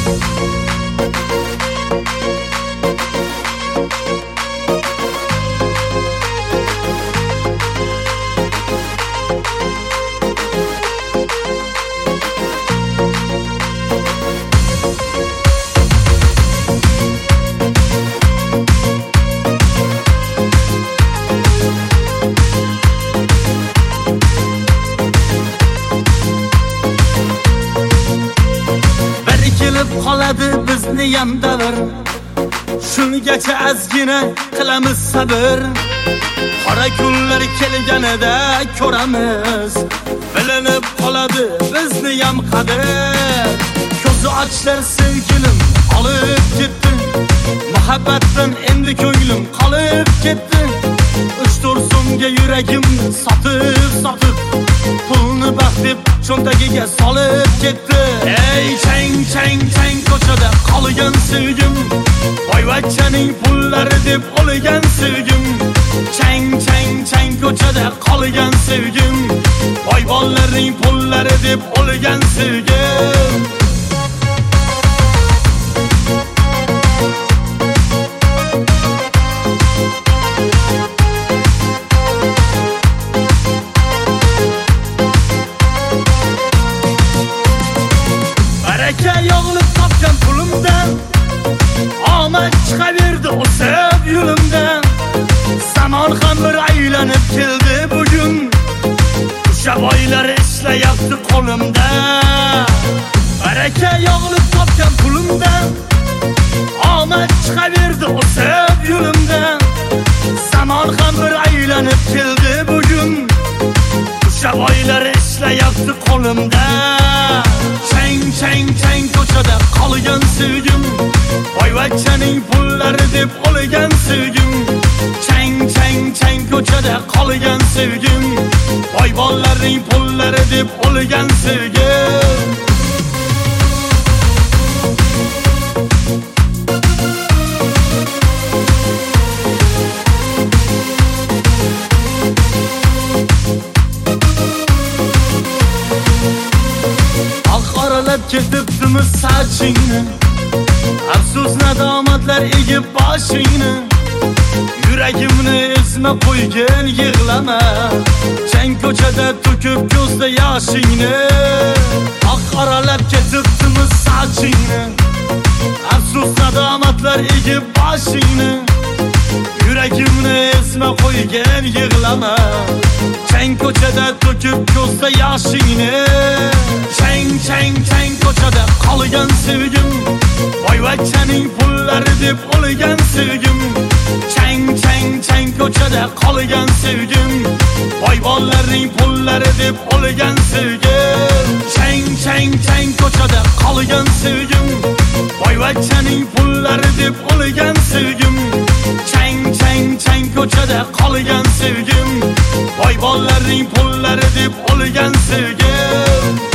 qoladi bizni ham davr, shungacha ozgina qilamiz sabr. Qora kunlar kelganida ko'ramiz, bilinib qoladi bizni ham qadr. Ko'zi ochlar sevgilim olib ketdi, muhabbatdan endi ko'nglim qolib ketdi. 3-4 so'mga yuragimni sotib pulni baxt deb cho'ntagiga solib ketdi. Ey chang ko'chada qolgan sevgim, boyvachchaning pullari deb o'lgan sevgim. Chang ko'chada qolgan sevgim, boybollarning pullari deb o'lgan sevgim. Yog'ilib topgan pulimdan omad chiqaverdi o'sib yo'limdan. Zamon ham bir aylanib keldi bugun, o'sha boylar ishlayapti qo'limda. Baraka yog'ilib topgan pulimdan omad chiqaverdi o'sib yo'limdan. Zamon ham bir aylanib keldi bugun, o'sha boylar ishlayapti qo'limda. Chang ko'chada qolgan sevgim, boyvachchaning pullari deb o'lgan sevgim. Chang ko'chada qolgan sevgim, boybollarning pullari deb o'lgan sevgim. Ketibdimiz sochingni, afsus nadomatlar egib boshingni. Yuragimni ezma qo'ygin yig'lama, chang ko'chada to'kib ko'zda yoshingni. Oq qoralab ketibdimiz sochingni, afsus nadomatlar egib boshingni. Yuragimni ezma qo'ygin yig'lama, chang ko'chada to'kib ko'zda yoshingni. Chang ko'chada qolgan sevgim, boyvachchaning pullari deb o'lgan sevgim. Chang ko'chada qolgan sevgim, boybollarning pullari deb o'lgan sevgim. Chang ko'chada qolgan sevgim, boyvachchaning pullari deb o'lgan sevgim. Chang ko'chada qolgan sevgim, boybollarning pullari deb o'lgan sevgim.